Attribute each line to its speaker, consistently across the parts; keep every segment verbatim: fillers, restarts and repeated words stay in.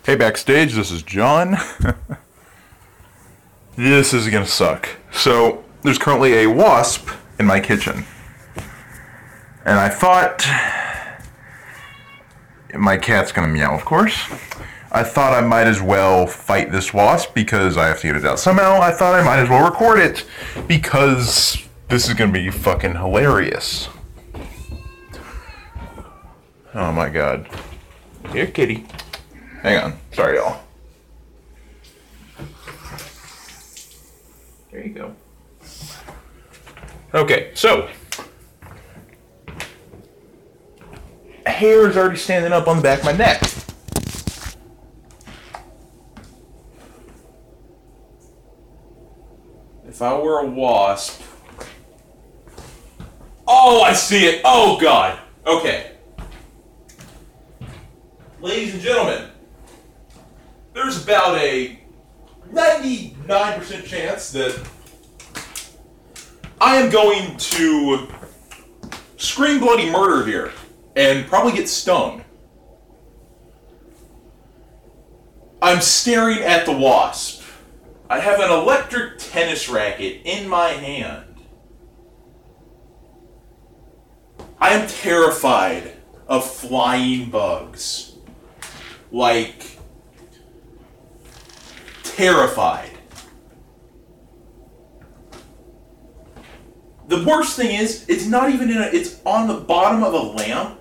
Speaker 1: Hey, backstage, this is John. This is gonna suck. So, there's currently a wasp in my kitchen. And I thought... My cat's gonna meow, of course. I thought I might as well fight this wasp because I have to get it out somehow. I thought I might as well record it because this is gonna be fucking hilarious. Oh my god. Here, kitty. Hang on. Sorry, y'all. There you go. Okay, so. Hair is already standing up on the back of my neck. If I were a wasp. Oh, I see it. Oh, God. Okay. Ladies and gentlemen. There's about a ninety-nine percent chance that I am going to scream bloody murder here and probably get stung. I'm staring at the wasp. I have an electric tennis racket in my hand. I am terrified of flying bugs. Like... terrified. The worst thing is, it's not even in a, it's on the bottom of a lamp.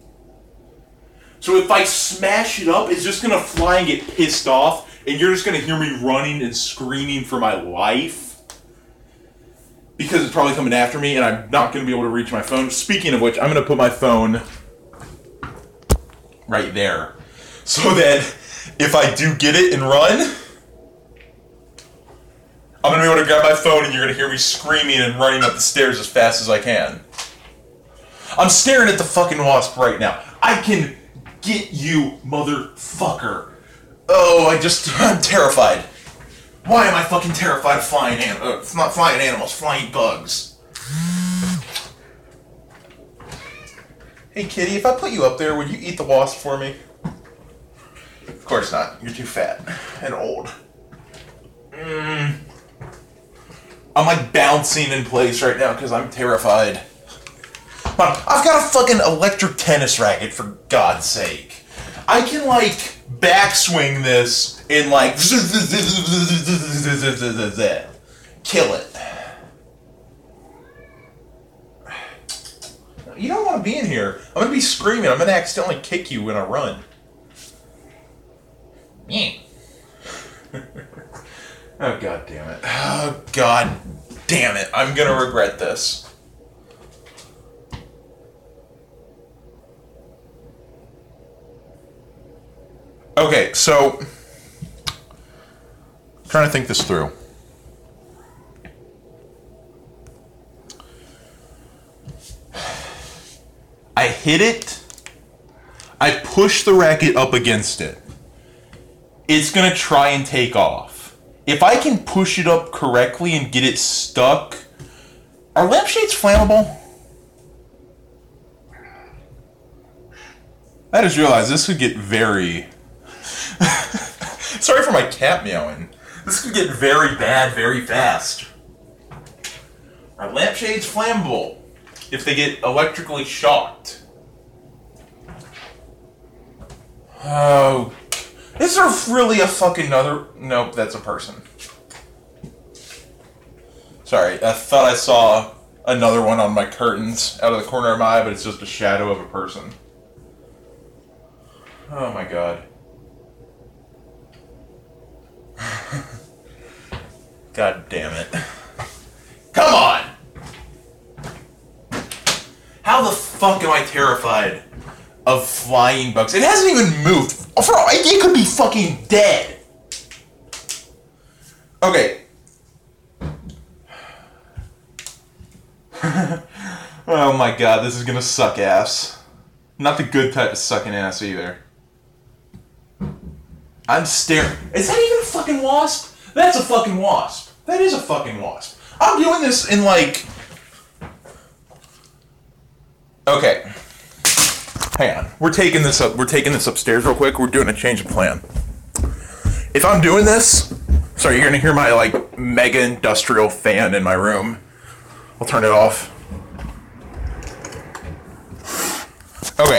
Speaker 1: So if I smash it up, it's just gonna fly and get pissed off, and you're just gonna hear me running and screaming for my life. Because it's probably coming after me, and I'm not gonna be able to reach my phone. Speaking of which, I'm gonna put my phone right there. So that if I do get it and run, I'm going to be able to grab my phone and you're going to hear me screaming and running up the stairs as fast as I can. I'm staring at the fucking wasp right now. I can get you, motherfucker. Oh, I just... I'm terrified. Why am I fucking terrified of flying animals? Uh, not flying animals, flying bugs. Hey, kitty, if I put you up there, would you eat the wasp for me? Of course not. You're too fat and old. Mmm... I'm like bouncing in place right now because I'm terrified. I've got a fucking electric tennis racket, for God's sake. I can like backswing this and like kill it. You don't want to be in here. I'm going to be screaming. I'm going to accidentally kick you when I run. Yeah. Oh, God damn it. Oh, God damn it. I'm going to regret this. Okay, so... I'm trying to think this through. I hit it. I push the racket up against it. It's going to try and take off. If I can push it up correctly and get it stuck... Are lampshades flammable? I just realized this could get very... Sorry for my cat meowing. This could get very bad very fast. Are lampshades flammable if they get electrically shocked? Oh... Is there really a fucking other... Nope, that's a person. Sorry, I thought I saw another one on my curtains out of the corner of my eye, but it's just a shadow of a person. Oh my god. God damn it. Come on! How the fuck am I terrified of flying bugs? It hasn't even moved. For all, it could be fucking dead. Okay. Oh my god, this is gonna suck ass. Not the good type of sucking ass either. I'm staring. Is that even a fucking wasp? That's a fucking wasp. That is a fucking wasp. I'm doing this in like... Okay. Hang on. We're taking this up. We're taking this upstairs real quick. We're doing a change of plan. If I'm doing this, sorry, you're gonna hear my like mega industrial fan in my room. I'll turn it off. Okay.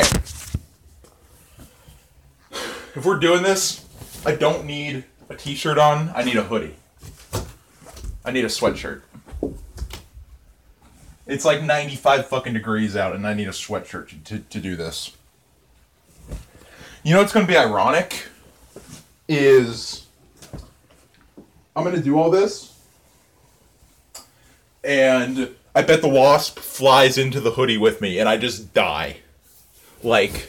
Speaker 1: If we're doing this, I don't need a t-shirt on. I need a hoodie. I need a sweatshirt. It's like ninety-five fucking degrees out, and I need a sweatshirt to, to do this. You know what's going to be ironic? Is I'm going to do all this, and I bet the wasp flies into the hoodie with me, and I just die. Like,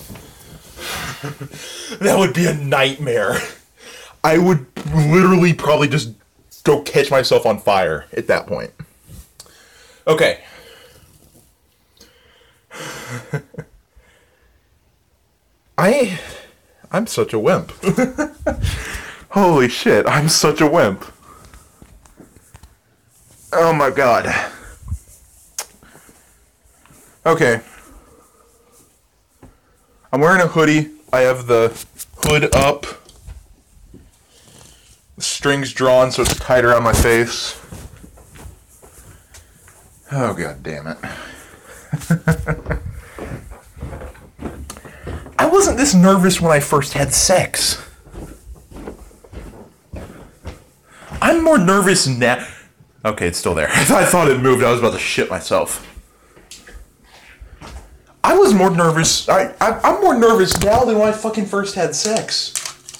Speaker 1: that would be a nightmare. I would literally probably just go catch myself on fire at that point. Okay. I... I'm such a wimp. Holy shit, I'm such a wimp. Oh my god. Okay. I'm wearing a hoodie. I have the hood up. The string's drawn so it's tight around my face. Oh god damn it. I wasn't this nervous when I first had sex. I'm more nervous now. Okay, it's still there. I thought it moved. I was about to shit myself. I was more nervous. I, I, I'm more nervous now than when I fucking first had sex.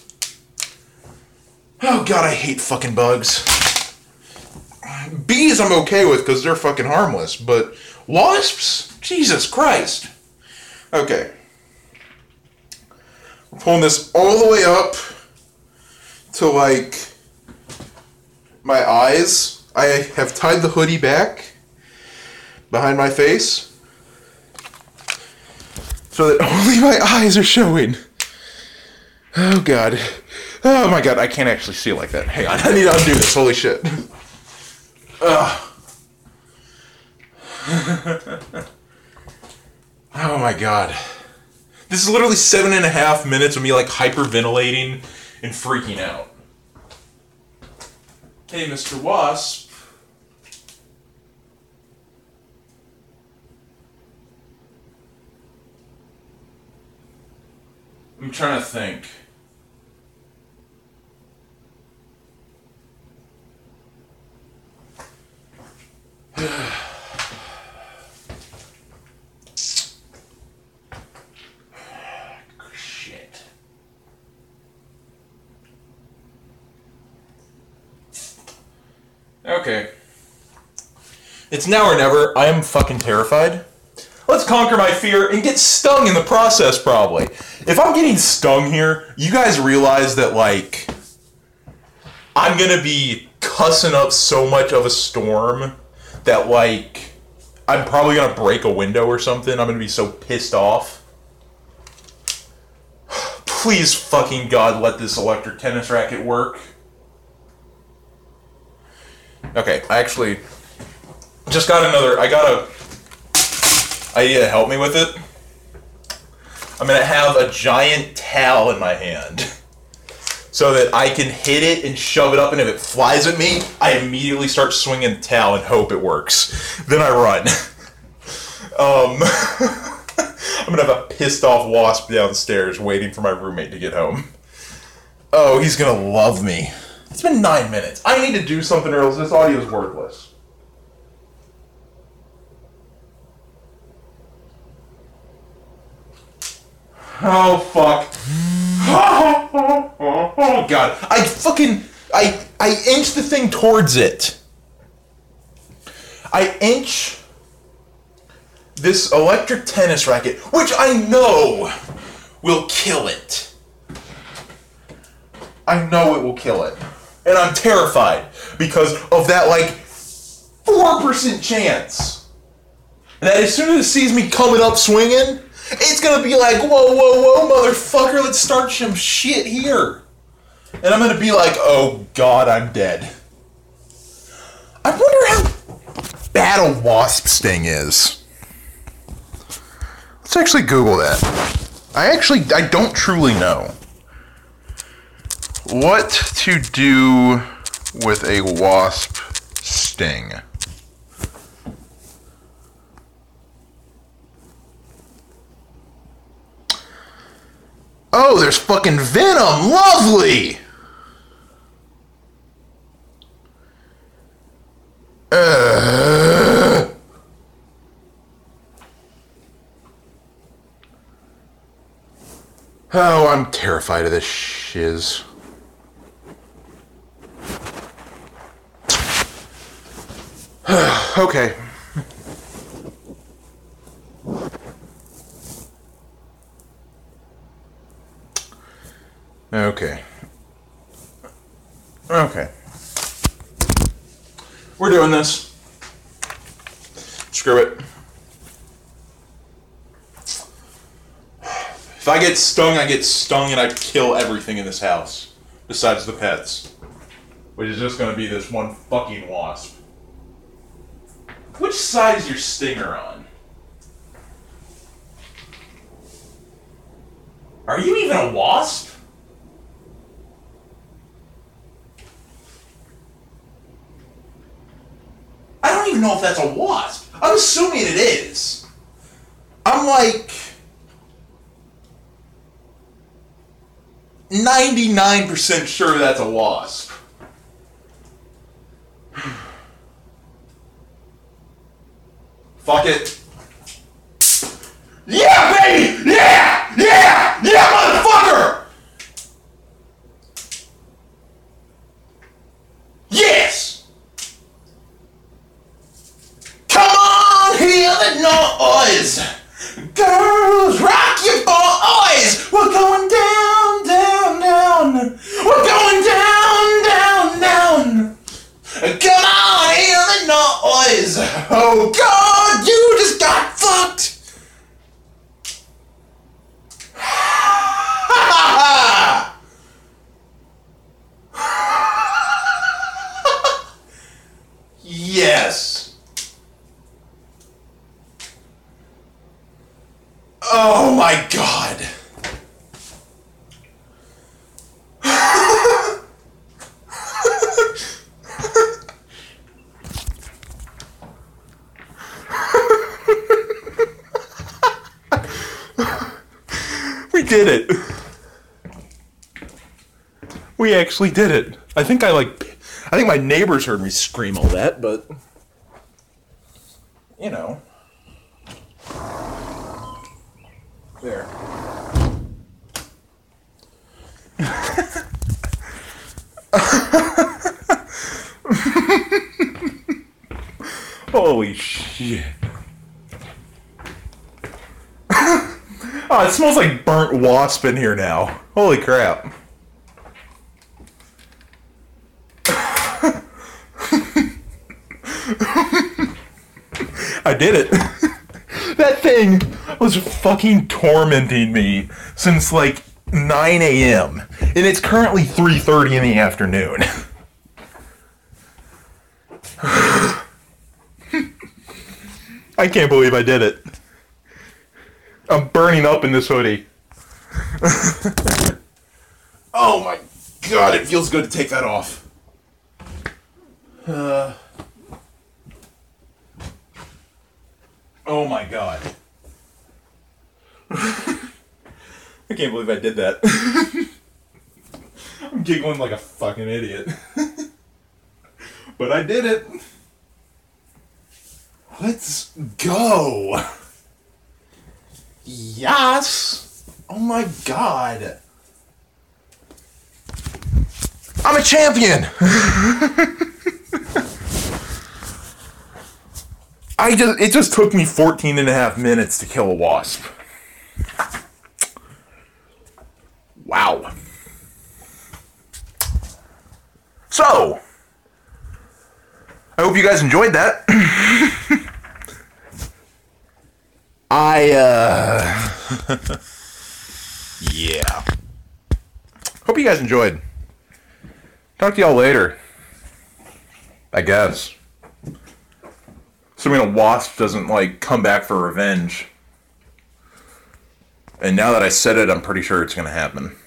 Speaker 1: Oh god, I hate fucking bugs. Bees I'm okay with because they're fucking harmless, but wasps? Jesus Christ. Okay. We're pulling this all the way up to like my eyes. I have tied the hoodie back behind my face so that only my eyes are showing. Oh god. Oh my god, I can't actually see it like that. Hang on, I need to undo this. Holy shit. Ugh. Oh my god. This is literally seven and a half minutes of me like hyperventilating and freaking out. Hey, Mister Wasp. I'm trying to think. Shit. Okay. It's now or never. I am fucking terrified. Let's conquer my fear and get stung in the process, probably. If I'm getting stung here, you guys realize that, like, I'm gonna be cussing up so much of a storm that, like, I'm probably gonna break a window or something. I'm gonna be so pissed off. Please fucking God, let this electric tennis racket work. Okay, I actually just got another, I got a idea to help me with it. I'm gonna have a giant towel in my hand so that I can hit it and shove it up, and if it flies at me, I immediately start swinging the towel and hope it works. Then I run. um, I'm gonna have a pissed off wasp downstairs waiting for my roommate to get home. Oh, he's gonna love me. It's been nine minutes. I need to do something or else this audio is worthless. Oh, fuck. Oh, God. I fucking... I, I inch the thing towards it. I inch this electric tennis racket, which I know will kill it. I know it will kill it. And I'm terrified because of that, like, four percent chance that as soon as it sees me coming up swinging, it's gonna be like, whoa, whoa, whoa, motherfucker, let's start some shit here. And I'm gonna be like, oh god, I'm dead. I wonder how bad a wasp sting is. Let's actually Google that. I actually, I don't truly know. What to do with a wasp sting? Oh, there's fucking venom! Lovely! Uh. Oh, I'm terrified of this shiz. Okay. Okay. Okay. We're doing this. Screw it. If I get stung, I get stung and I kill everything in this house. Besides the pets. Which is just gonna be this one fucking wasp. Which side is your stinger on? Are you even a wasp? I don't even know if that's a wasp. I'm assuming it is. I'm like ninety-nine percent sure that's a wasp. Fuck it. Yeah, baby! Yeah! Yeah! Yeah, motherfucker! Yes! Come on, hear the noise! Girls, rock your boys! We're going down, down, down! We're going down, down, down! Come on, hear the noise! Oh God, you just got fucked! Yes! Oh my God! We did it. We actually did it. I think I like, I think my neighbors heard me scream all that, but, you know. There. Holy shit. Oh, it smells like burnt wasp in here now. Holy crap. I did it. That thing was fucking tormenting me since like nine a.m. and it's currently three thirty in the afternoon. I can't believe I did it. I'm burning up in this hoodie. Oh my God, it feels good to take that off. Uh, oh my God. I can't believe I did that. I'm giggling like a fucking idiot. But I did it. Let's go. Yes. Oh my God. I'm a champion. I just it just took me fourteen and a half minutes to kill a wasp. Wow. So, I hope you guys enjoyed that. I, uh... yeah. Hope you guys enjoyed. Talk to y'all later. I guess. Assuming a wasp doesn't, like, come back for revenge. And now that I said it, I'm pretty sure it's gonna happen.